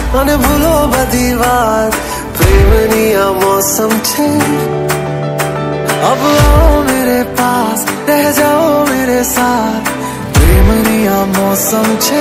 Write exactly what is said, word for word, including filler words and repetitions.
અને ભૂલો બધી વાત પ્રેમની આ मौसम છે अब आओ मेरे पास रह जाओ मेरे साथ प्रेमनी आ मौसम છે